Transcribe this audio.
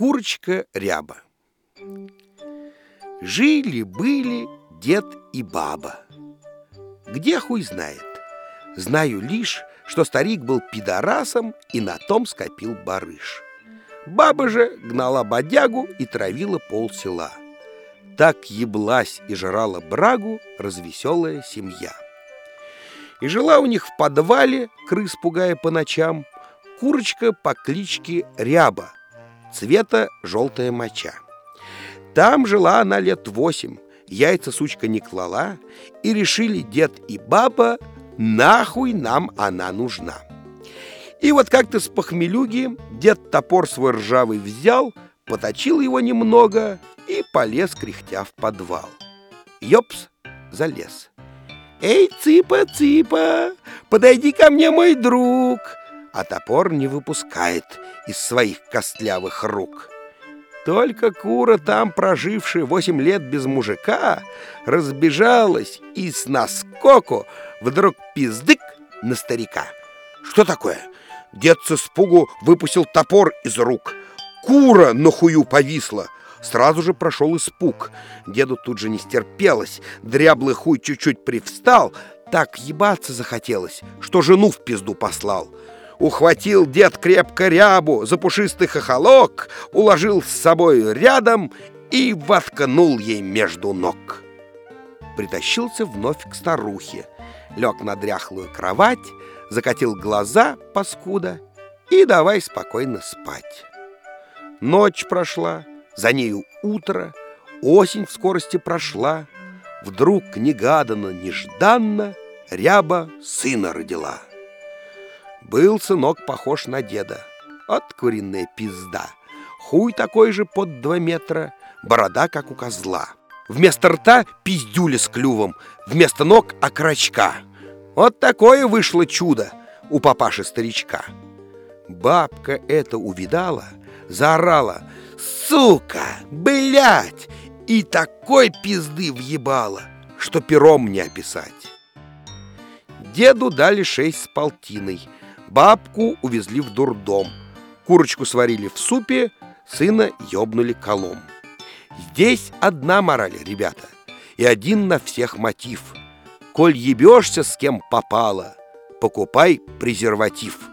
Курочка Ряба. Жили-были дед и баба. Где хуй знает. Знаю лишь, что старик был пидорасом и на том скопил барыш. Баба же гнала бодягу и травила полсела. Так еблась и жрала брагу развеселая семья. И жила у них в подвале, крыс пугая по ночам, курочка по кличке Ряба, цвета желтая моча. Там жила она лет 8, яйца сучка не клала, и решили дед и баба, нахуй нам она нужна. И вот как-то с похмелюги дед топор свой ржавый взял, поточил его немного и полез кряхтя в подвал. Ёпс, залез. «Эй, цыпа, цыпа, подойди ко мне, мой друг!» А топор не выпускает из своих костлявых рук. Только кура, там прожившая 8 лет без мужика, разбежалась и с наскоку вдруг пиздык на старика. Что такое? Дед с испугу выпустил топор из рук. Кура на хую повисла. Сразу же прошел испуг. Деду тут же не стерпелось. Дряблый хуй чуть-чуть привстал. Так ебаться захотелось, что жену в пизду послал. Ухватил дед крепко Рябу за пушистый хохолок, уложил с собой рядом и воткнул ей между ног. Притащился вновь к старухе, лег на дряхлую кровать, закатил глаза, паскуда, и давай спокойно спать. Ночь прошла, за нею утро, осень в скорости прошла. Вдруг негаданно-нежданно Ряба сына родила. Был сынок похож на деда, от куриная пизда. Хуй такой же под 2 метра, борода, как у козла. Вместо рта пиздюля с клювом, вместо ног окорочка. Вот такое вышло чудо у папаши-старичка. Бабка это увидала, заорала: «Сука, блядь!» И такой пизды въебала, что пером не описать. Деду дали 6 с полтиной, бабку увезли в дурдом, курочку сварили в супе, сына ёбнули колом. Здесь одна мораль, ребята, и один на всех мотив. Коль ебешься с кем попало, покупай презерватив.